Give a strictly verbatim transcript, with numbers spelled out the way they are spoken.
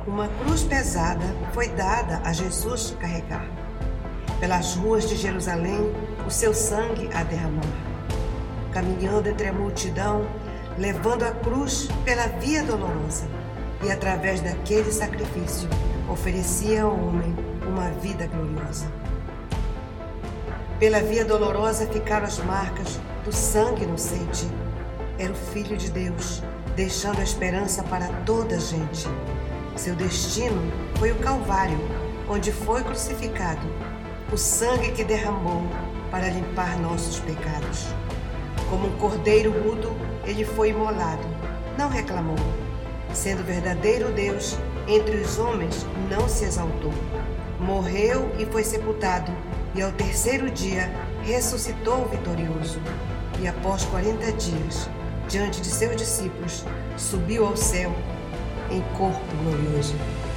Uma cruz pesada foi dada a Jesus carregar. Pelas ruas de Jerusalém, o seu sangue a derramar. Caminhando entre a multidão, levando a cruz pela via dolorosa, e através daquele sacrifício, oferecia ao homem uma vida gloriosa. Pela via dolorosa ficaram as marcas do sangue inocente. Era o Filho de Deus, deixando a esperança para toda a gente. Seu destino foi o Calvário, onde foi crucificado, o sangue que derramou para limpar nossos pecados. Como um cordeiro mudo, ele foi imolado, não reclamou. Sendo verdadeiro Deus, entre os homens não se exaltou. Morreu e foi sepultado, e ao terceiro dia ressuscitou vitorioso. E após quarenta dias, diante de seus discípulos, subiu ao céu em corpo glorioso.